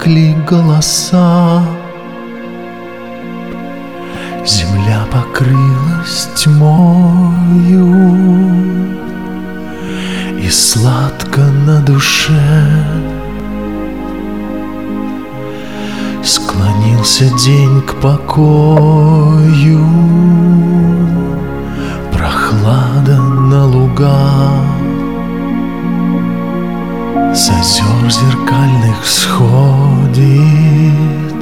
смолкли голоса. Земля покрылась тьмою, и сладко на душе. Склонился день к покою, прохлада на лугах. С озер зеркальных сходит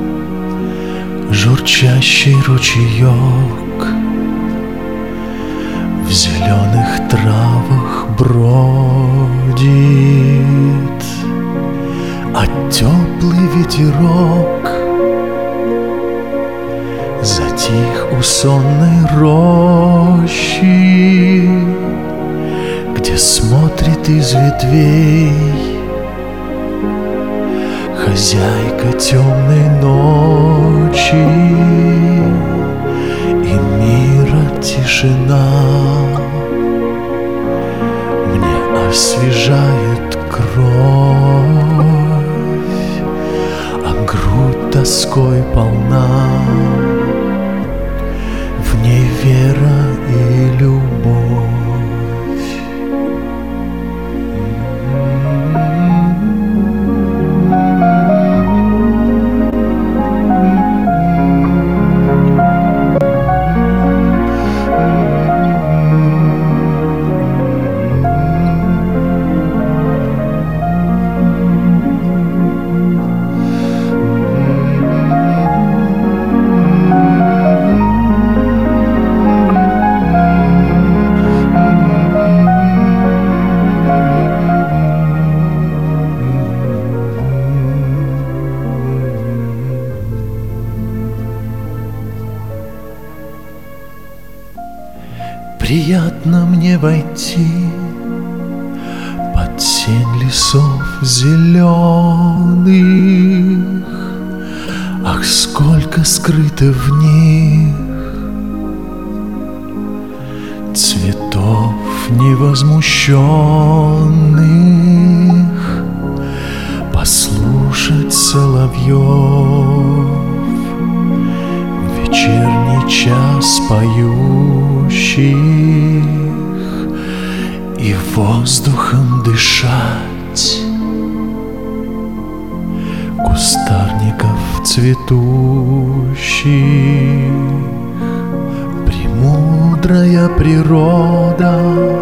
журчащий ручеек, в зеленых травах бродит, а теплый ветерок затих у сонной рощи, где смотрит из ветвей хозяйка темной ночи, и мира тишина мне освежает кровь, а грудь тоской полна, в ней вера и любовь. Приятно мне войти под сень лесов зеленых. Ах, сколько скрыто в них цветов невозмущенных, послушать соловьев вечерний час поющих и воздухом дышать кустарников цветущих. Премудрая природа,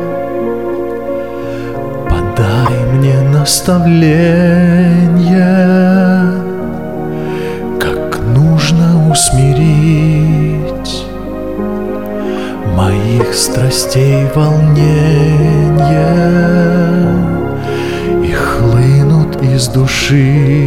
подай мне наставление, как нужно усмирить моих страстей волнения, и хлынут из души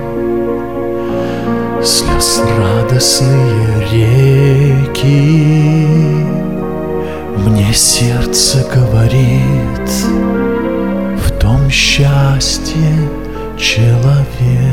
слез радостные реки. Мне сердце говорит, в том счастье человек.